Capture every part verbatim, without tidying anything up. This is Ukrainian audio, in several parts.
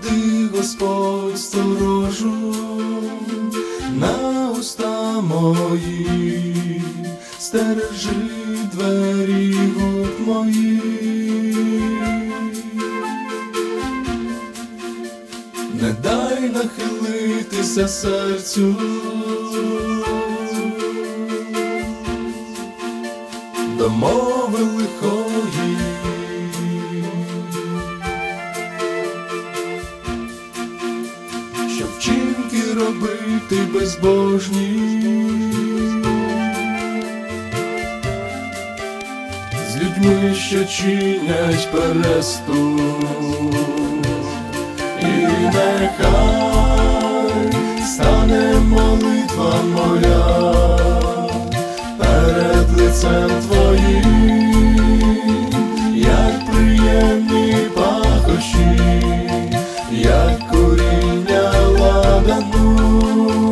поклади, Господь, сторожу на уста мої, стережи двері губ моїх. Не дай нахилитися серцю до мови лихої, щоб вчинки робити безбожні з людьми, що чинять переступ. І нехай стане молитва моя перед лицем Твоїм, як приємні пахощі, як куріння ладану.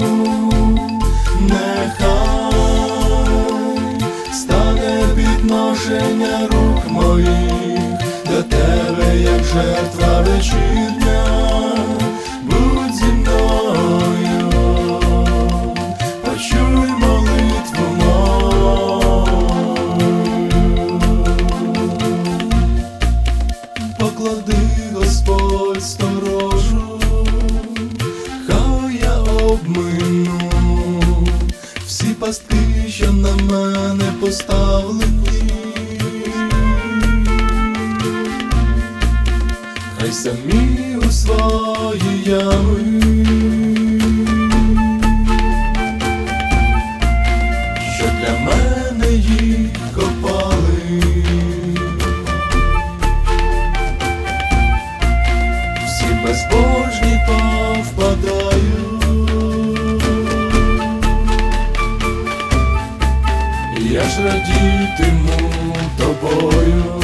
Нехай стане підношення рук моїх до Тебе, як жертва вечірня. Будь зі мною, почуй молитву мою. Поклади, Господь, сторожу, хай я обмину всі пастки, що на мене поставлені. Хай самі у свої ями, що для мене їх копали, всі безбожні повпадають. Я ж радітиму тобою.